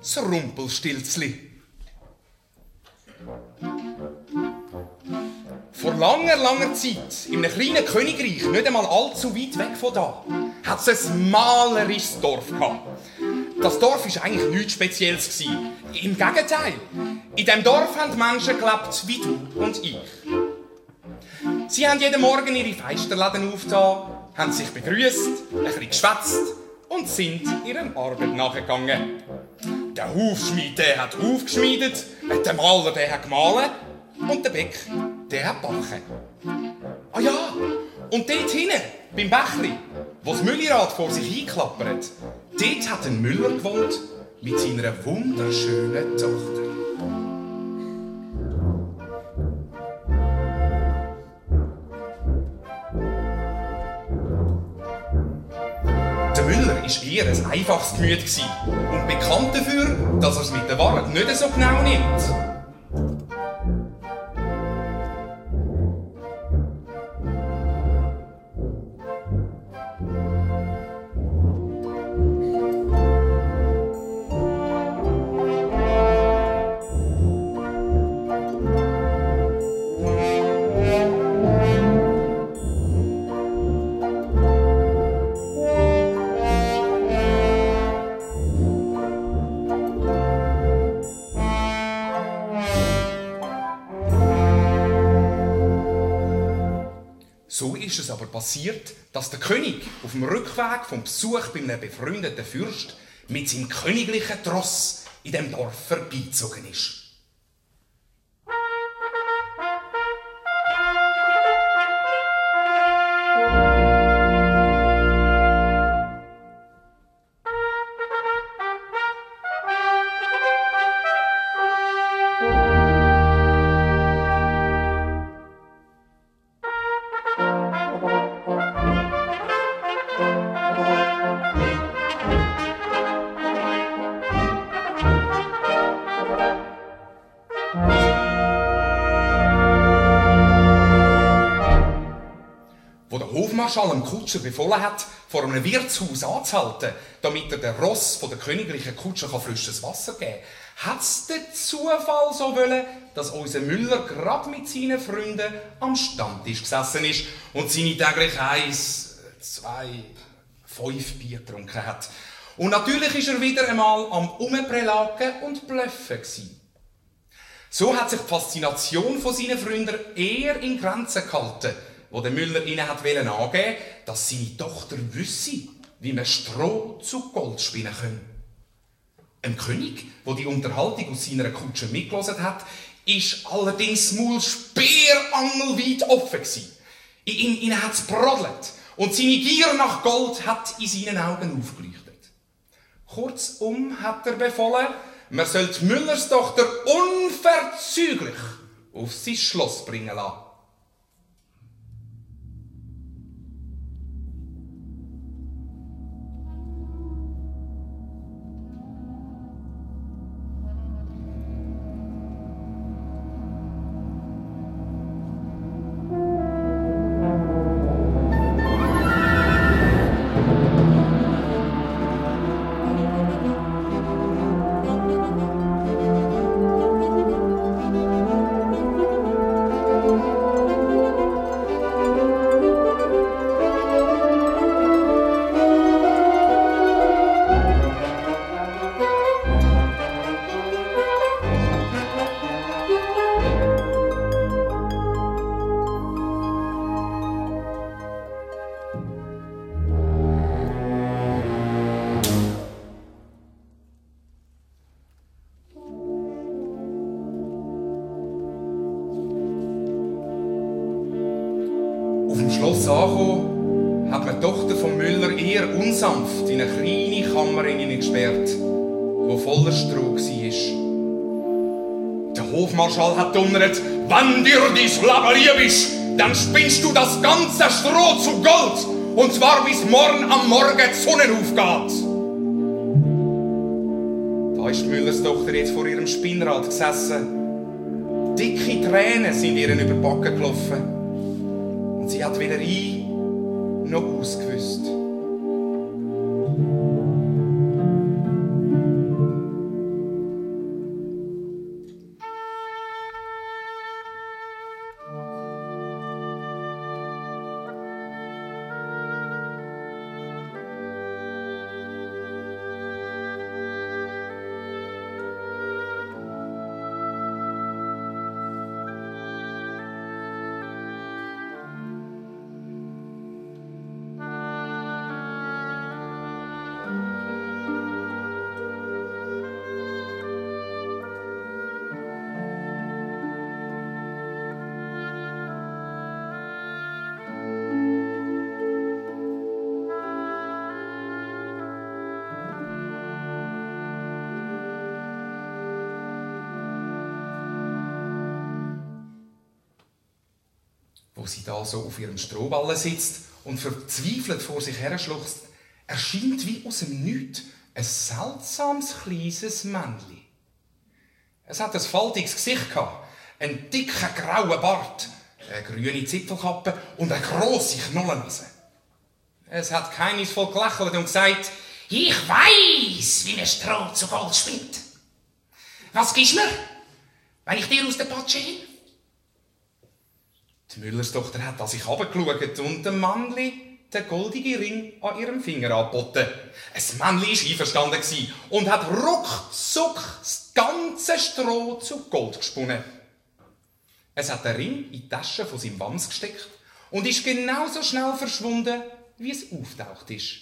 das Rumpelstilzli. Vor langer, langer Zeit, in einem kleinen Königreich, nicht einmal allzu weit weg von da, hat es ein malerisches Dorf gehabt. Das Dorf war eigentlich nichts Spezielles. Im Gegenteil. In diesem Dorf haben Menschen gelebt wie du und ich. Sie haben jeden Morgen ihre Feisterläden aufgetan, haben sich begrüßt, ein bisschen geschwätzt und sind ihrer Arbeit nachgegangen. Der Hufschmied, der hat aufgeschmiedet, der Maler, der hat gemahlen und der Bäck, der hat backen. Ah ja, und dort hinten, beim Bächli, wo das Müllrad vor sich einklappert, dort hat ein Müller gewohnt mit seiner wunderschönen Tochter. Der Müller war eher ein einfaches Gemüt und bekannt dafür, dass er es mit der Ware nicht so genau nimmt. So ist es aber passiert, dass der König auf dem Rückweg vom Besuch bei einem befreundeten Fürst mit seinem königlichen Tross in dem Dorf vorbeigezogen ist. Wo der Hofmarschall dem Kutscher befohlen hat, vor einem Wirtshaus anzuhalten, damit er den Ross von der königlichen Kutsche frisches Wasser geben kann, hat es der Zufall so wollen, dass unser Müller gerade mit seinen Freunden am Stammtisch gesessen ist und seine täglich 1, 2, 5 Bier getrunken hat. Und natürlich war er wieder einmal am Umprelagen und Blöffen gewesen. So hat sich die Faszination von seinen Freunden eher in Grenzen gehalten, wo der Müller ihnen angeben wollte, dass seine Tochter wüsste, wie man Stroh zu Gold spinnen kann. Ein König, der die Unterhaltung aus seiner Kutsche mitgehört hat, ist allerdings das Maul speerangelweit offen gewesen. In ihm hat es brodelt und seine Gier nach Gold hat in seinen Augen aufgeleuchtet. Kurzum hat er befohlen, man soll die Müllers Tochter unverzüglich auf sein Schloss bringen lassen. Auf dem Schloss angekommen, hat man die Tochter von Müller eher unsanft in eine kleine Kammer hineingesperrt, die voller Stroh war. Der Hofmarschall hat donnert: «Wenn dir dein Leben lieb ist, dann spinnst du das ganze Stroh zu Gold, und zwar bis morgen am Morgen die Sonne aufgeht.» Da ist Müllers Tochter jetzt vor ihrem Spinnrad gesessen. Dicke Tränen sind ihr über die Backen gelaufen. Und sie hat weder ein noch ausgewusst. Wo sie da so auf ihrem Strohballen sitzt und verzweifelt vor sich her schluchzt, erscheint wie aus dem Nichts ein seltsames kleines Männchen. Es hat ein faltiges Gesicht gehabt, einen dicken grauen Bart, eine grüne Zipfelkappe und eine grosse Knollennase. Es hat geheimnisvoll gelächelt und gesagt: «Ich weiss, wie ein Stroh zu Gold spinnt. Was gibst du mir, wenn ich dir aus der Patsche hin?» Die Müllerstochter hat an sich herabgeschaut und dem Männli den goldigen Ring an ihrem Finger angeboten. Das Männli war einverstanden und hat ruckzuck das ganze Stroh zu Gold gesponnen. Es hat den Ring in die Tasche von seinem Wams gesteckt und ist genauso schnell verschwunden, wie es auftaucht ist.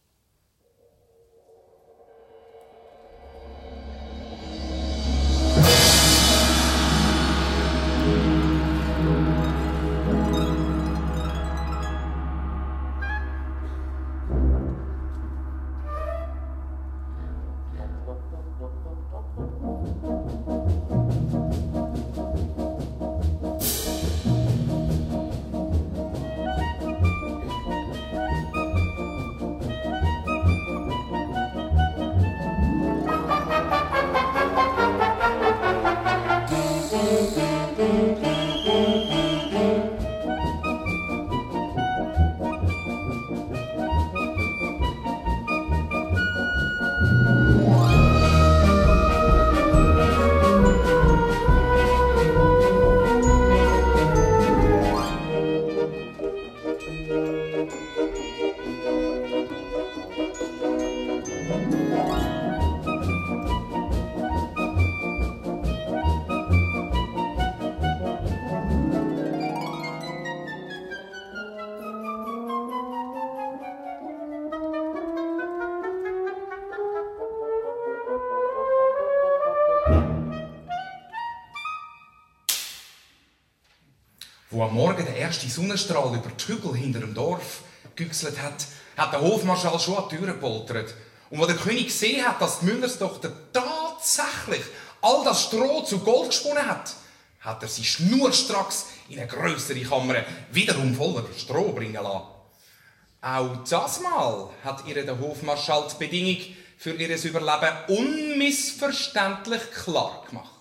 Wo am Morgen der erste Sonnenstrahl über die Hügel hinter dem Dorf gegüchselt hat, hat der Hofmarschall schon an die Tür gepoltert. Und als der König gesehen hat, dass die Müllerstochter tatsächlich all das Stroh zu Gold gesponnen hat, hat er sie schnurstracks in eine grössere Kammer wiederum voller Stroh bringen lassen. Auch das Mal hat ihr der Hofmarschall die Bedingung für ihr Überleben unmissverständlich klar gemacht.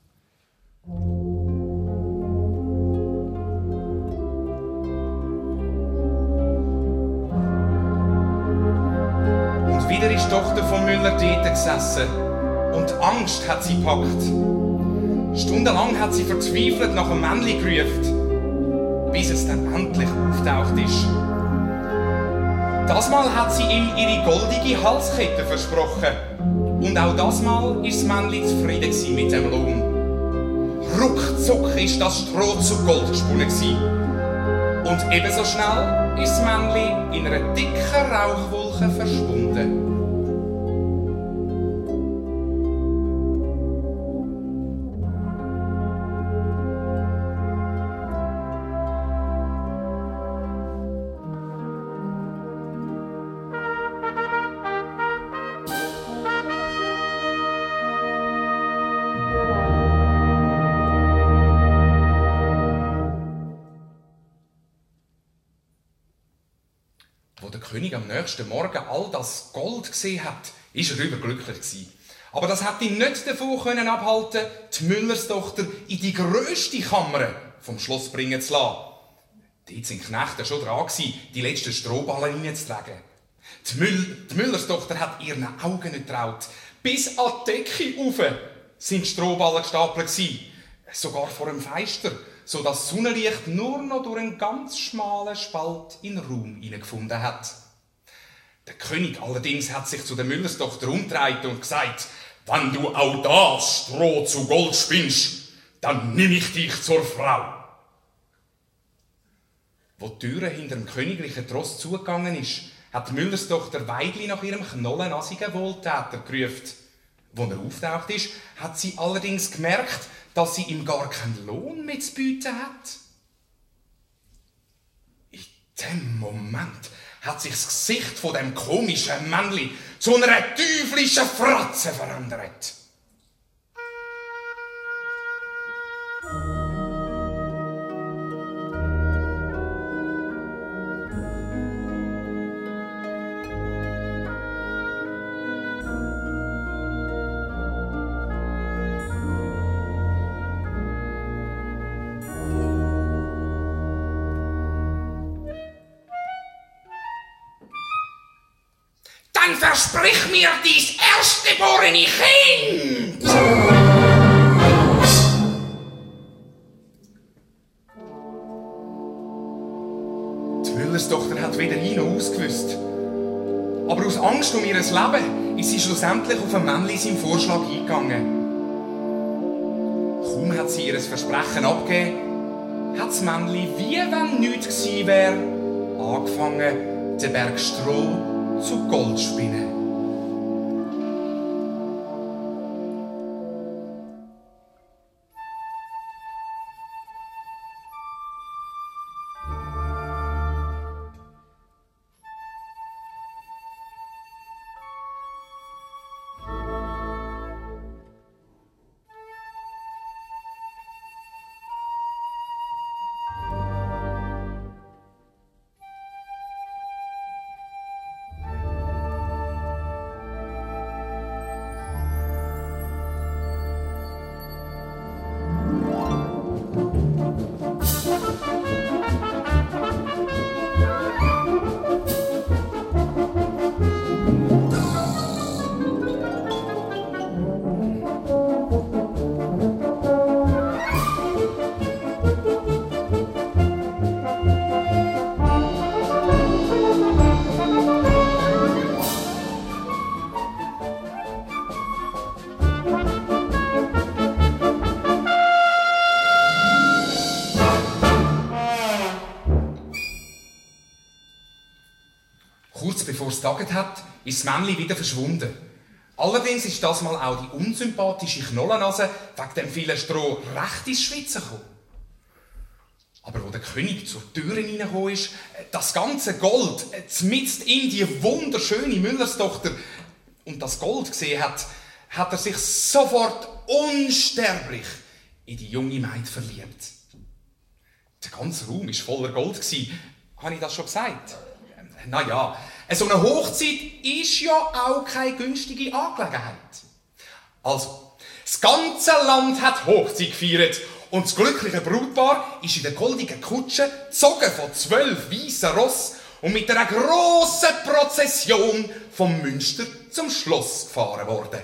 Wieder ist die Tochter von Müller dort gesessen und Angst hat sie gepackt. Stundenlang hat sie verzweifelt nach einem Männchen gerufen, bis es dann endlich auftaucht ist. Das Mal hat sie ihm ihre goldige Halskette versprochen. Und auch das Mal ist das Männchen zufrieden mit dem Lohn. Ruckzuck ist das Stroh zu Gold gesponnen. Und ebenso schnell ist das Männchen in einer dicken Rauchwolke verschwunden. Wo der König am nächsten Morgen all das Gold gesehen hat, ist er überglücklich gewesen. Aber das hat ihn nicht davon abhalten, die Müllerstochter in die grösste Kammer vom Schloss bringen zu lassen. Dort sind die Knechte schon dran gewesen, die letzten Strohballen hineinzutragen. Die Müllerstochter hat ihren Augen nicht getraut. Bis an die Decke rauf sind Strohballen gestapelt gewesen. Sogar vor dem Fenster, so dass das Sonnenlicht nur noch durch einen ganz schmalen Spalt in den Raum hineingefunden hat. Der König allerdings hat sich zu der Müllerstochter umgedreht und gesagt: «Wenn du auch das Stroh zu Gold spinnst, dann nimm ich dich zur Frau.» Wo die Türe hinter dem königlichen Tross zugegangen ist, hat die Müllerstochter Weidli nach ihrem knollennasigen Wohltäter gerufen. Als er auftaucht ist, hat sie allerdings gemerkt, dass sie ihm gar keinen Lohn mehr zu bieten hat. In dem Moment hat sich das Gesicht von dem komischen Männli zu einer teuflischen Fratze verändert. dann versprich mir dein erstgeborene Kind! Die Müllerstochter hat weder hin noch ausgewusst. Aber aus Angst um ihr Leben ist sie schlussendlich auf ein Männli seinen Vorschlag eingegangen. Kaum hat sie ihr Versprechen abgegeben, hat das Männli, wie wenn nichts gewesen wäre, angefangen, den Berg Stroh zu Gold zu spinnen. Kurz bevor es getagt hat, ist das Männli wieder verschwunden. Allerdings ist das mal auch die unsympathische Knollennase wegen dem vielen Stroh recht ins Schwitzen gekommen. Aber wo der König zur Tür hineingekommen ist, das ganze Gold mitten in die wunderschöne Müllerstochter und das Gold gesehen hat, hat er sich sofort unsterblich in die junge Maid verliebt. Der ganze Raum war voller Gold. Habe ich das schon gesagt? Naja, so eine Hochzeit ist ja auch keine günstige Angelegenheit. Also, das ganze Land hat Hochzeit gefeiert und das glückliche Brautpaar ist in der goldigen Kutsche, gezogen von 12 weißen Rossen und mit einer grossen Prozession vom Münster zum Schloss gefahren worden.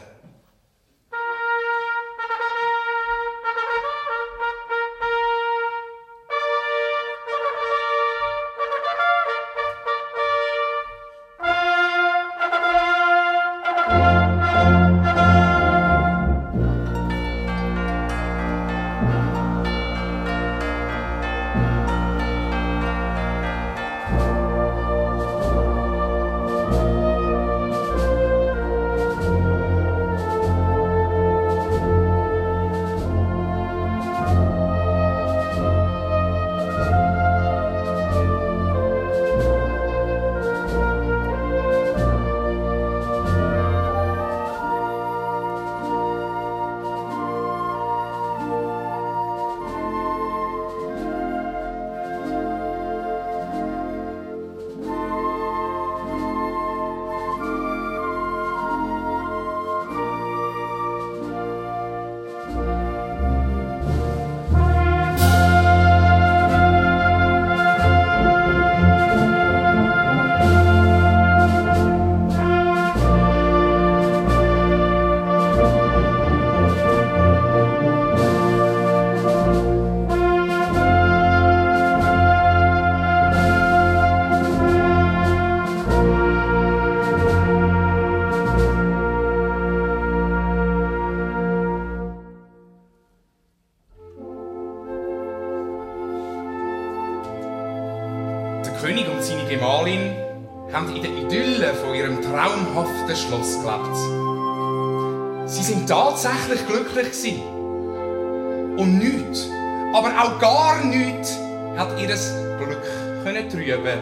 Der König und seine Gemahlin haben in der Idylle von ihrem traumhaften Schloss gelebt. Sie sind tatsächlich glücklich gewesen. Und nichts, aber auch gar nichts, hat ihr Glück trüben.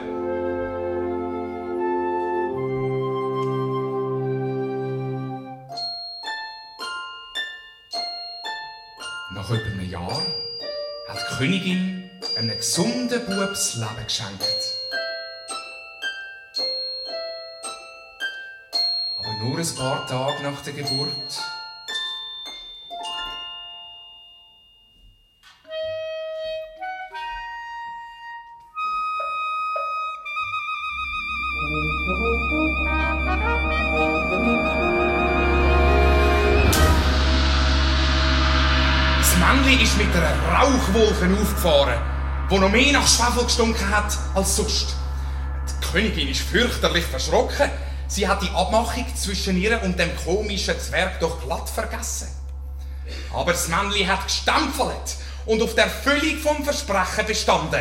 Nach etwa einem Jahr hat die Königin einem gesunden Bub das Leben geschenkt. Aber nur ein paar Tage nach der Geburt Männli ist mit einer Rauchwolke aufgefahren, die noch mehr nach Schwefel gestunken hat als sonst. Die Königin ist fürchterlich verschrocken. Sie hat die Abmachung zwischen ihr und dem komischen Zwerg doch glatt vergessen. Aber das Männli hat gestampfelt und auf der Erfüllung vom Versprechen bestanden.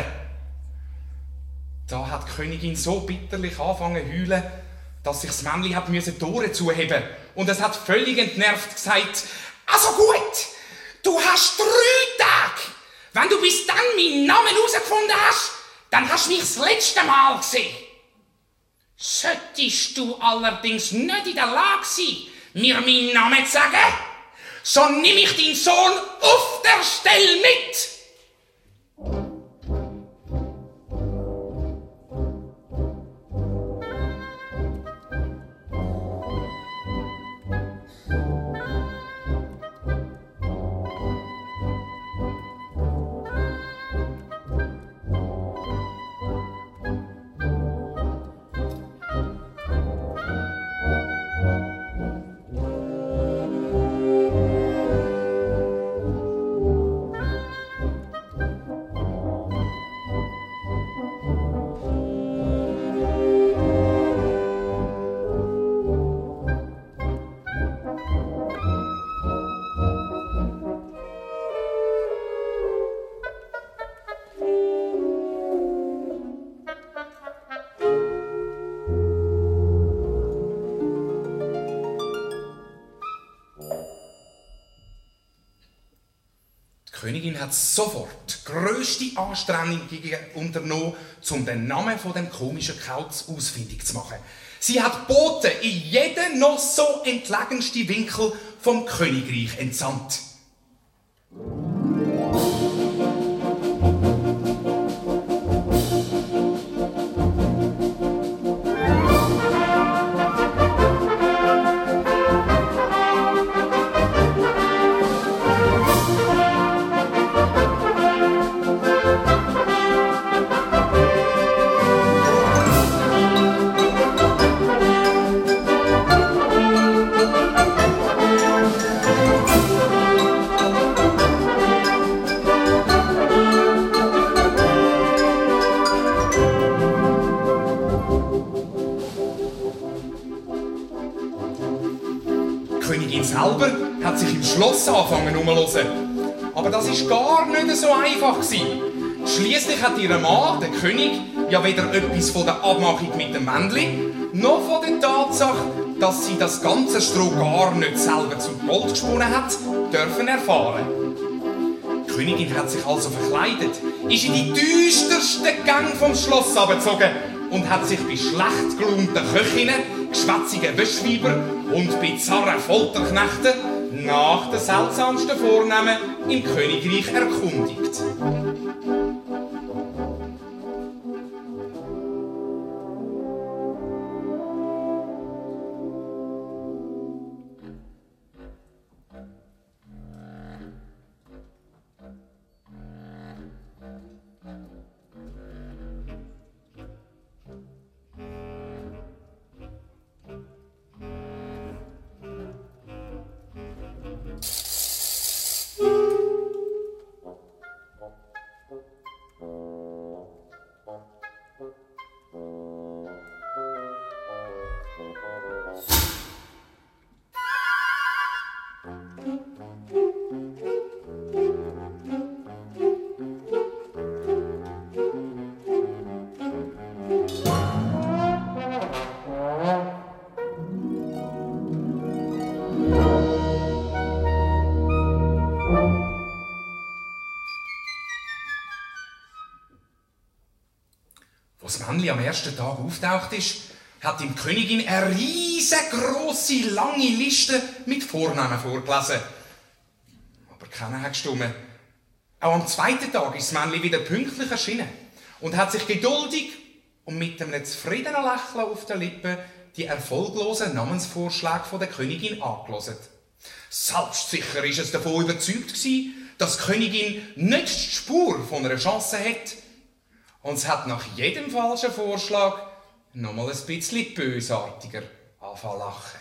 Da hat die Königin so bitterlich angefangen zu heulen, dass sich das Männli hat die Tore zuheben und es hat völlig entnervt gesagt: «Also gut, du hast 3 Tage. Wenn du bis dann meinen Namen herausgefunden hast, dann hast du mich das letzte Mal gesehen. Solltest du allerdings nicht in der Lage sein, mir meinen Namen zu sagen, so nehme ich deinen Sohn auf der Stelle mit.» Die Königin hat sofort grösste Anstrengungen unternommen, um den Namen von dem komischen Kauz ausfindig zu machen. Sie hat Boten in jeden noch so entlegensten Winkel vom Königreich entsandt. Die Königin selber hat sich im Schloss angefangen umzuhören. Aber das war gar nicht so einfach. Schliesslich hat ihr Mann, der König, ja weder etwas von der Abmachung mit dem Männli, noch von der Tatsache, dass sie das ganze Stroh gar nicht selber zu Gold gesponnen hat, dürfen erfahren. Die Königin hat sich also verkleidet, ist in die düstersten Gänge vom Schloss herabgezogen und hat sich bei schlecht gelaunten Köchinnen, geschwätzigen Wäschweiber und bizarren Folterknechten nach den seltsamsten Vornehmen im Königreich erkundigt. Als das Männli am ersten Tag auftaucht ist, hat ihm die Königin eine riesengroße, lange Liste mit Vornamen vorgelesen. Aber keiner hat gestimmt. Auch am zweiten Tag ist das Männli wieder pünktlich erschienen und hat sich geduldig und mit einem zufriedenen Lächeln auf den Lippen die erfolglosen Namensvorschläge der Königin angehört. Selbstsicher war es davon überzeugt, dass die Königin nicht die Spur von einer Chance hat. Und es hat nach jedem falschen Vorschlag noch mal ein bisschen bösartiger anfangen lachen.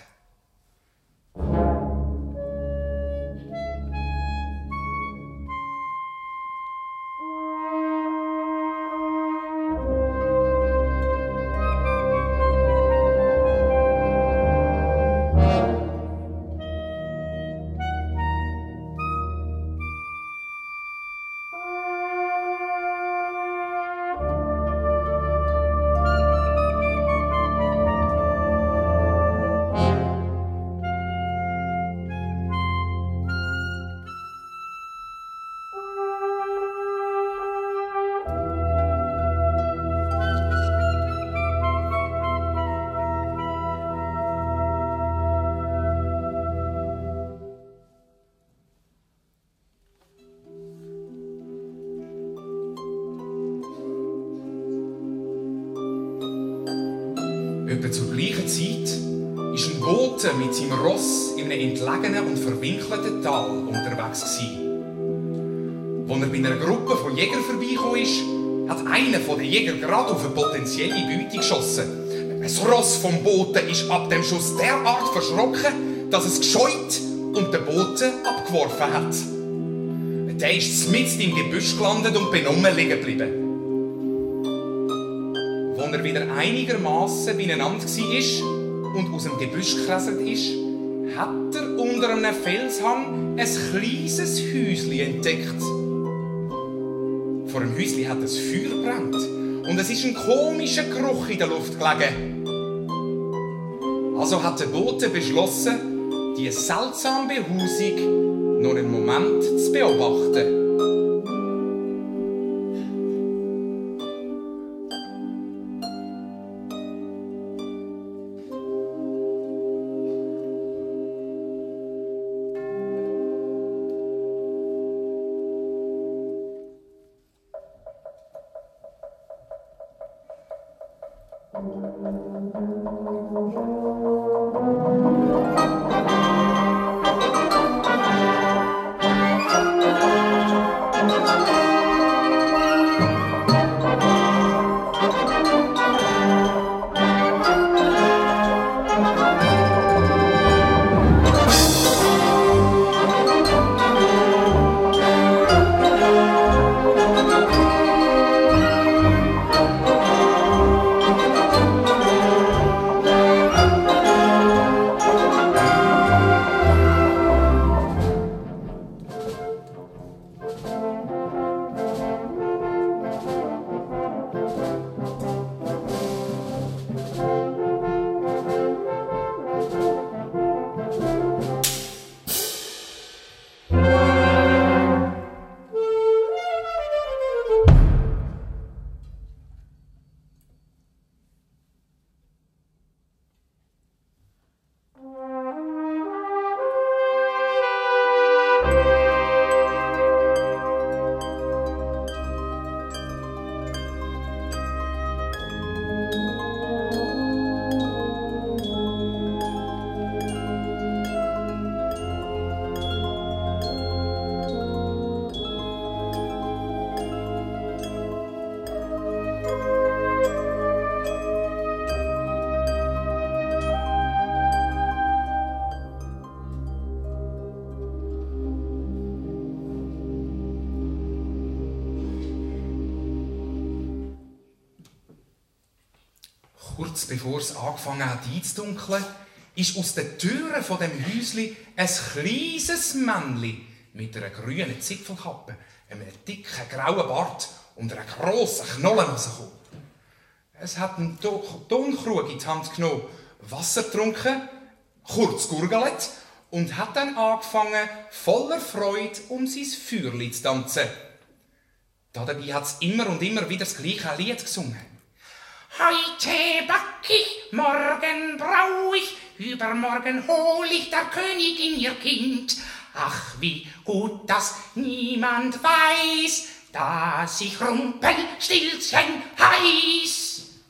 Etwa zur gleichen Zeit ist ein Bote mit seinem Ross in einem entlegenen und verwinkelten Tal unterwegs gewesen. Als er bei einer Gruppe von Jägern vorbeigekommen ist, hat einer der Jäger gerade auf eine potenzielle Beute geschossen. Das Ross vom Boten ist ab dem Schuss derart verschrocken, dass es gescheut und den Boten abgeworfen hat. Der ist mitten im Gebüsch gelandet und benommen liegen geblieben. Als er wieder einigermaßen beieinander war und aus dem Gebüsch gekräselt ist, hat er unter einem Felshang ein kleines Häuschen entdeckt. Vor dem Häuschen hat ein Feuer gebrannt und es ist ein komischer Geruch in der Luft gelegen. Also hat der Bote beschlossen, die seltsame Behausung noch einen Moment zu beobachten. Kurz bevor es angefangen hat einzudunkeln, ist aus den Türen von dem Häuschen ein kleines Männchen mit einer grünen Zipfelkappe, einem dicken grauen Bart und einer grossen Knollennase gekommen. Es hat einen Tonkrug in die Hand genommen, Wasser getrunken, kurz gurgelt und hat dann angefangen, voller Freude um sein Feuerli zu tanzen. Dabei hat es immer und immer wieder das gleiche Lied gesungen. Heute back ich, morgen brau ich, übermorgen hol ich der Königin ihr Kind. Ach, wie gut, dass niemand weiß, dass ich Rumpelstilzchen heiß.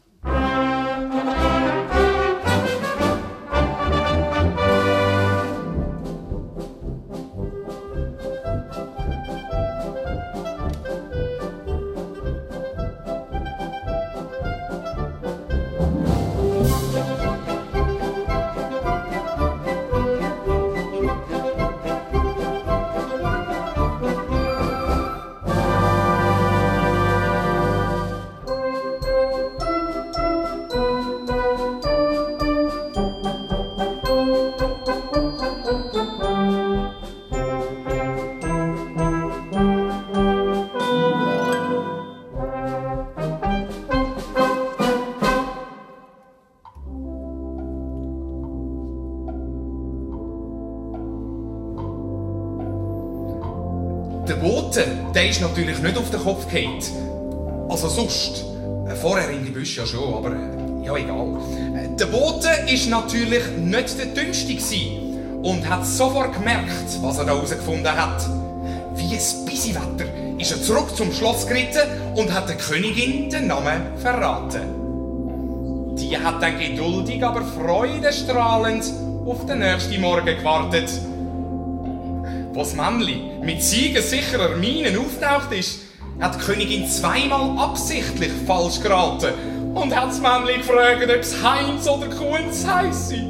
Der Bote, der ist natürlich nicht auf den Kopf gefallen. Also sonst. Vorher in die Büsche ja schon, aber ja, egal. Der Bote war natürlich nicht der Dümmste und hat sofort gemerkt, was er da herausgefunden hat. Wie ein Bisiwetter ist er zurück zum Schloss geritten und hat der Königin den Namen verraten. Die hat dann geduldig, aber freudestrahlend auf den nächsten Morgen gewartet. Als das Männli mit siegensicherer Miene auftaucht ist, hat die Königin zweimal absichtlich falsch geraten und hat das Männli gefragt, ob es Heinz oder Kunz heisse.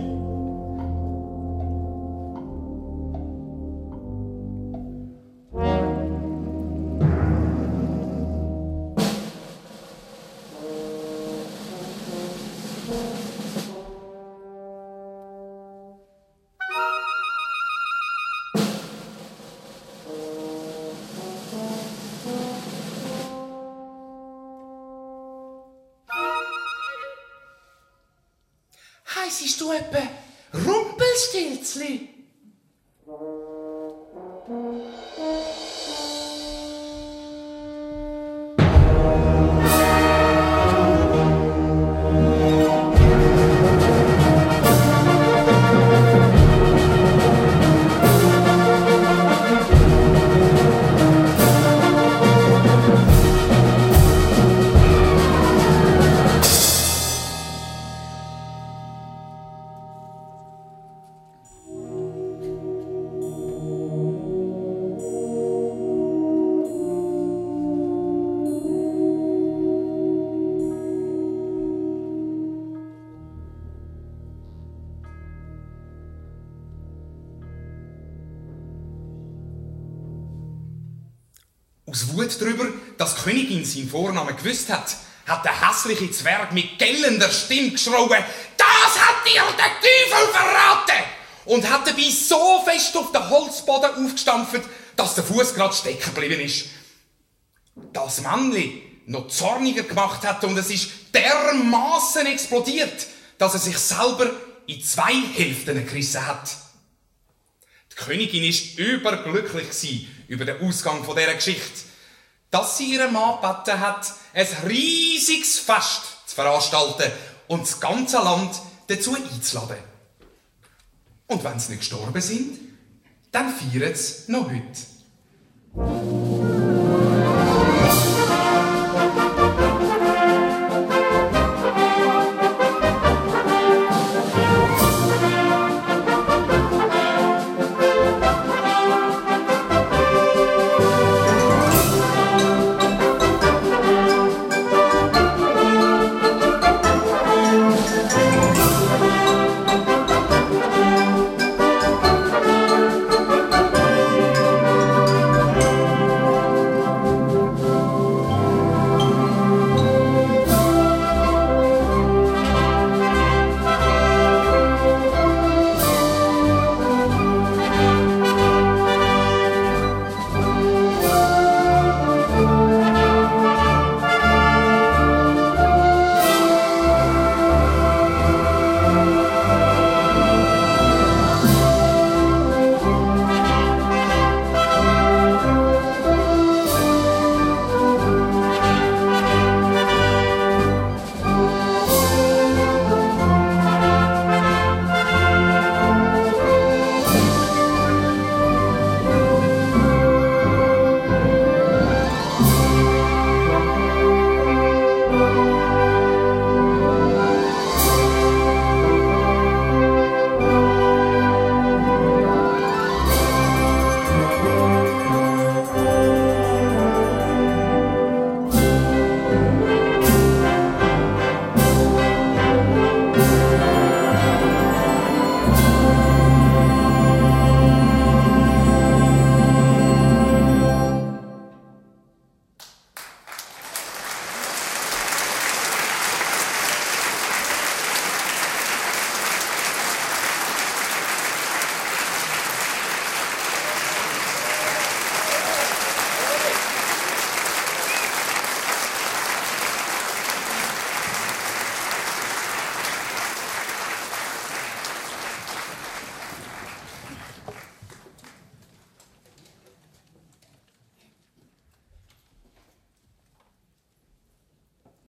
Heissest du etwa Rumpelstilzli? Aus Wut darüber, dass die Königin seinen Vornamen gewusst hat, hat der hässliche Zwerg mit gellender Stimme geschrien: «Das hat dir der Teufel verraten!» und hat dabei so fest auf den Holzboden aufgestampft, dass der Fuß gerade stecken geblieben ist. Das Männli noch zorniger gemacht hat und es ist dermaßen explodiert, dass er sich selber in 2 Hälften gerissen hat. Die Königin war überglücklich über den Ausgang dieser Geschichte, dass sie ihren Mann gebeten hat, ein riesiges Fest zu veranstalten und das ganze Land dazu einzuladen. Und wenn sie nicht gestorben sind, dann feiern sie noch heute.